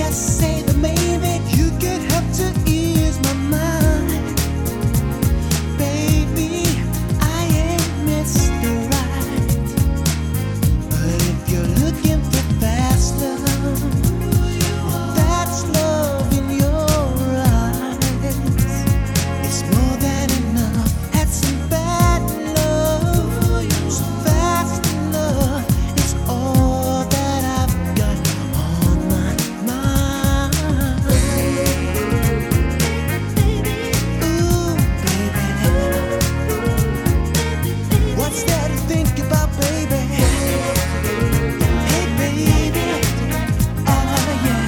just say that maybe you could help to ease my mind. Baby, I ain't Mr. Right, but if you're looking for fast love, that's love in your eyes. It's more than enough. Had some bad love, some fast love. It's all that I've got on my mind. Ooh, baby, what's there to think about, baby? Hey, baby, oh yeah.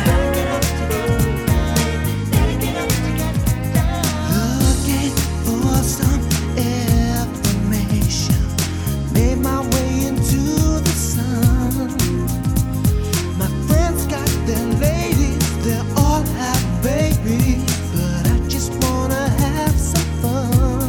Looking for some information. Made my way into the sun. My friends got their ladies, they all have babies, but I just wanna have some fun.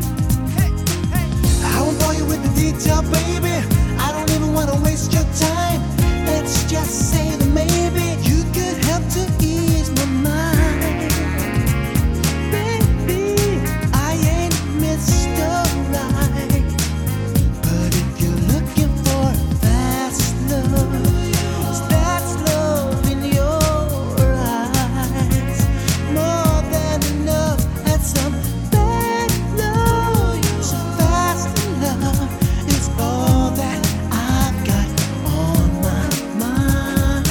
I won't bore you with the detail, baby. I don't even wanna waste your time. Let's just say that maybe you could help to ease my mind. Baby, I ain't Mr. Right, but if you're looking for fast love, that's love in your eyes. More than enough. Had some bad love, some fast love is all that I've got on my mind.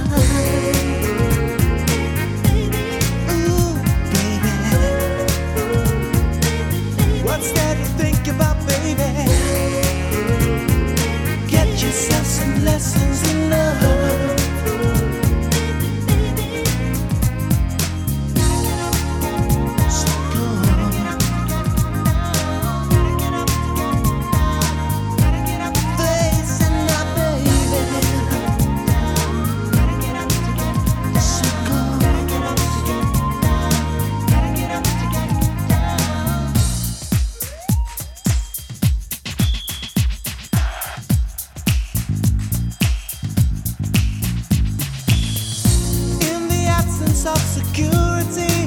Ooh, baby, what's there to think about, baby? Get yourself some lessons in love. So go. Facing my baby. So go. In the absence of security,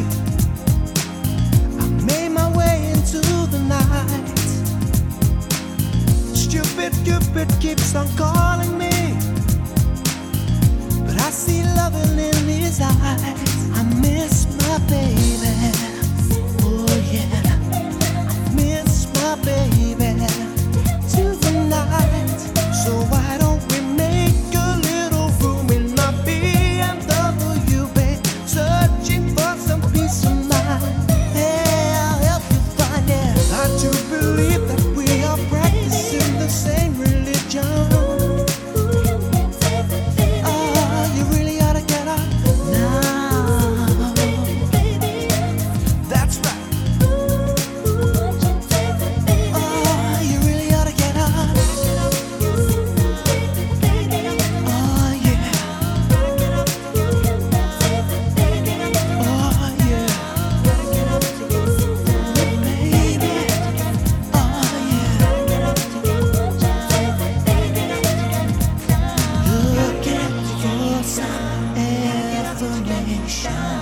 I made my way into the night. Stupid Cupid keeps on calling me, but I see loving in his eyes. I miss my baby. Oh yeah, I miss my baby tonight. So why don't we make a little room in my BMW, babe? Searching for some peace of mind. Hey, I'll help you find it. I do believe that we are practicing the same religion. Oh, you really ought to get up now. That's right. Oh, you really ought to get up. Oh yeah. Oh yeah. Baby. Oh yeah. Looking for some information.